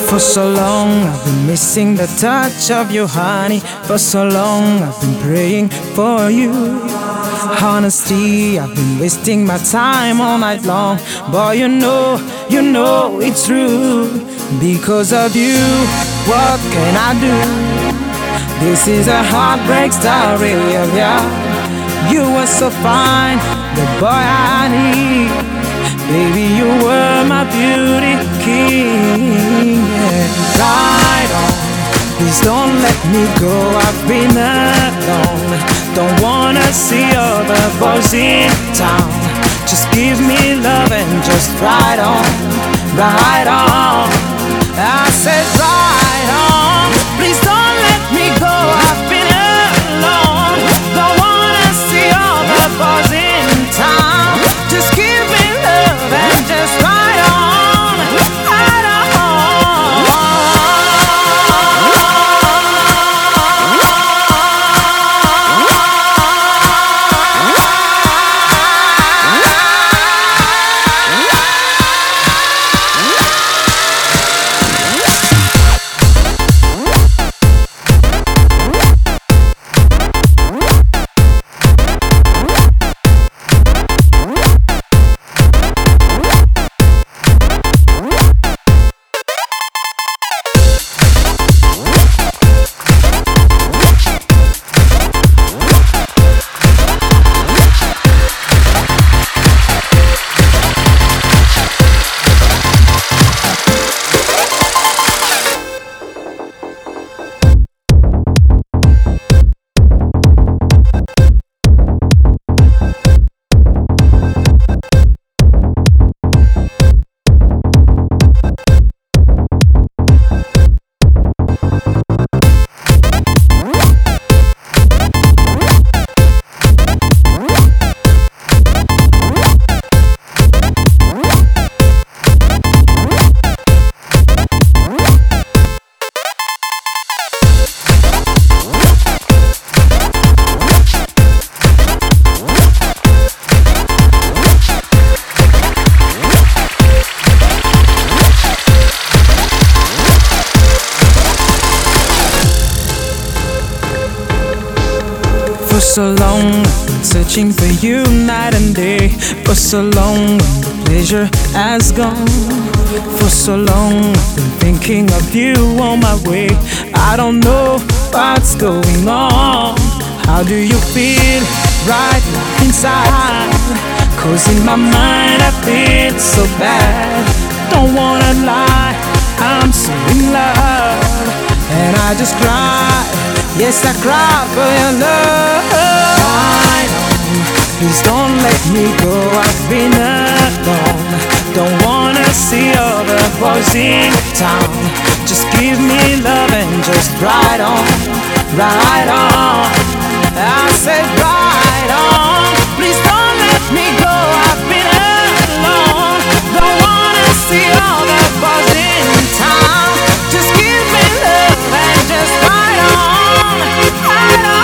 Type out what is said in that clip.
For so long I've been missing the touch of you, honey. For so long I've been praying for you. Honesty, I've been wasting my time all night long. Boy, you know it's true. Because of you, what can I do? This is a heartbreak story of ya. You were so fine, the boy I need. Baby, you were my beauty king, yeah. Ride on, please don't let me go. I've been alone, don't wanna see other boys in town. Just give me love and just ride on, ride on. I said ride on, please don't let me go. I've been alone, don't wanna see other boys in town. Just give me love and just ride on, ride on. For so long I've been searching for you night and day. For so long the pleasure has gone. For so long I've been thinking of you on my way. I don't know what's going on. How do you feel right inside? 'Cause in my mind I feel so bad. Don't wanna lie, I'm so in love. And I just cry, yes I cry for your love. Ride on, please don't let me go. I've been alone, don't wanna see other boys in town. Just give me love and just ride on, ride on. I said ride on, please don't let me go. I've been alone, don't wanna see other boys in town. Just give me love and just ride on, ride on.